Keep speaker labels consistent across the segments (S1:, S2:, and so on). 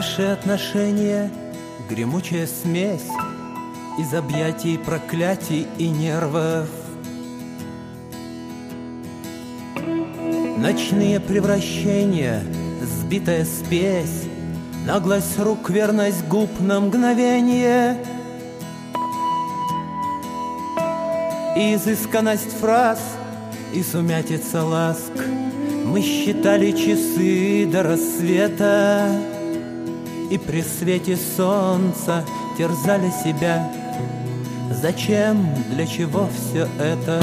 S1: Наши отношения — гремучая смесь из объятий, проклятий и нервов. Ночные превращения, сбитая спесь, наглость рук, верность губ на мгновение и изысканность фраз, и сумятица ласк. Мы считали часы до рассвета и при свете солнца терзали себя. Зачем, для чего все это?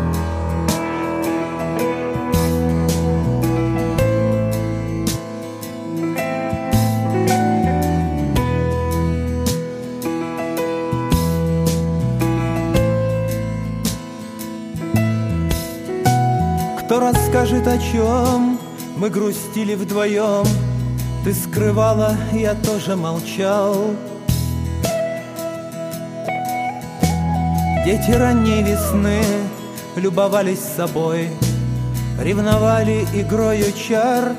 S1: Кто расскажет, о чем мы грустили вдвоем? Ты скрывала, я тоже молчал. Дети ранней весны любовались собой, ревновали игрою чар.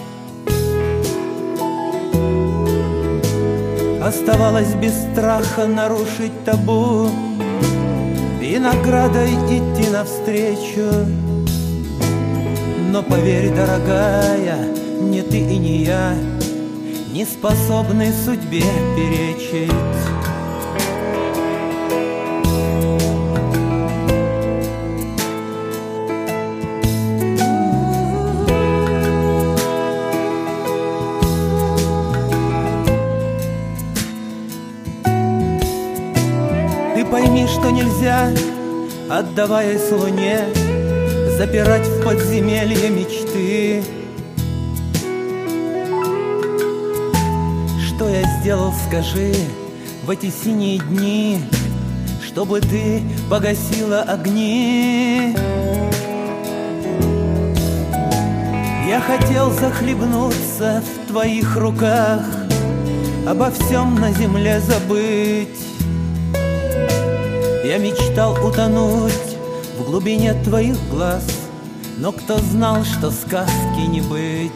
S1: Оставалось без страха нарушить табу и наградой идти навстречу. Но поверь, дорогая, ни ты и не я не способны судьбе перечить. Ты пойми, что нельзя, отдаваясь луне, запирать в подземелье мечты. Что я сделал, скажи, в эти синие дни, чтобы ты погасила огни? Я хотел захлебнуться в твоих руках, обо всем на земле забыть. Я мечтал утонуть в глубине твоих глаз, но кто знал, что сказки не быть?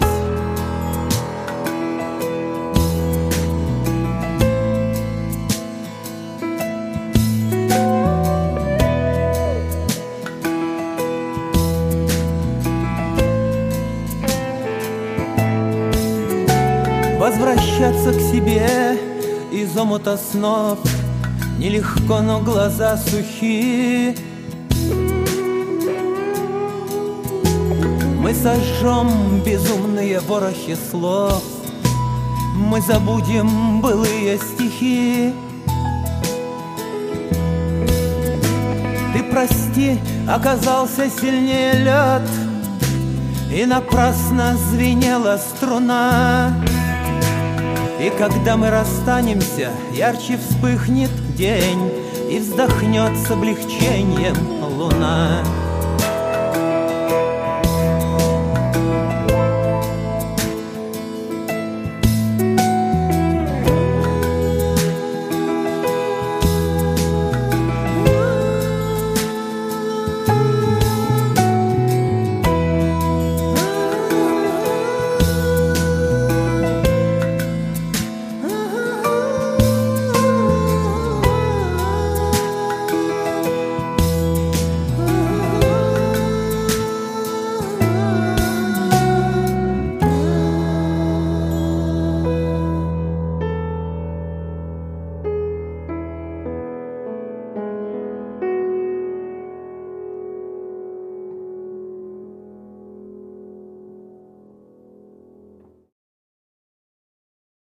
S1: Возвращаться к себе из омута снов нелегко, но глаза сухи. Мы сожжем безумные ворохи слов, мы забудем былые стихи. Ты прости, оказался сильнее лед, и напрасно звенела струна. И когда мы расстанемся, ярче вспыхнет день, и вздохнет с облегчением луна.